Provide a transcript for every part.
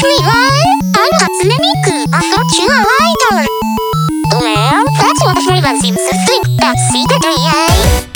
everyone! I'm Hatsune Miku, a virtual idol. Well, that's what everyone seems to think that's secret AI.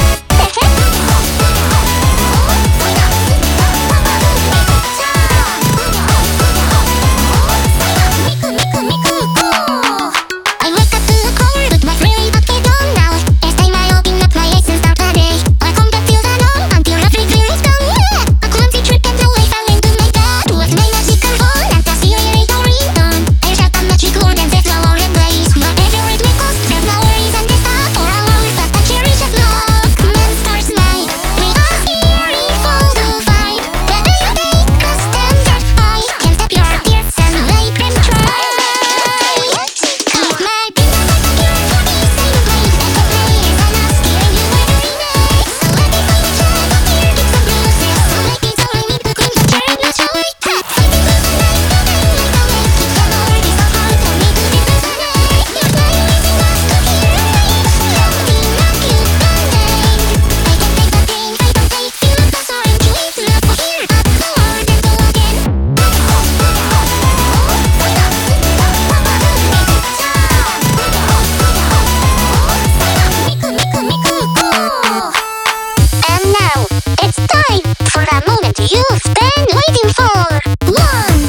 You've been waiting for! 1,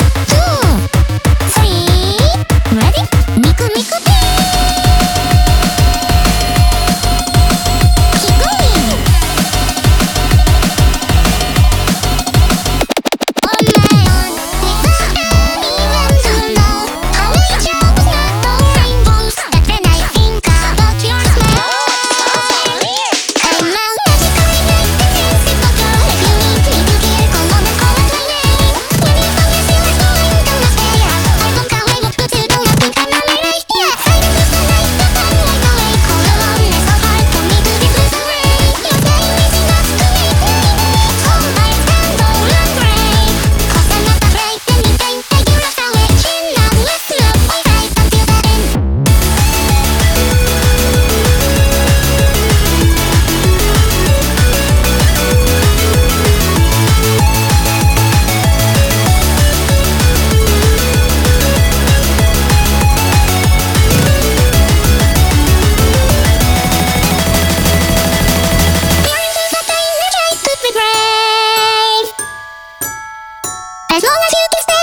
2, 3, ready? Miku Miku Tea! Keep going! On my own, without anyone to know how I chose not the rainbows that when I think about your smile I'm now magically like an invisible girl if you need me to get call on and call out my name When you found me still is going down the stairs I don't care what to do, don't think I'm not right Yeah, I don't lose the night, but I'm like a lake All alone, it's so hard for me to declare the rain Your name is enough to make me make all my stand all and brave Cause I'm not afraid anything that you lost away Chin up, let's look, we fight until the end As long as you can stay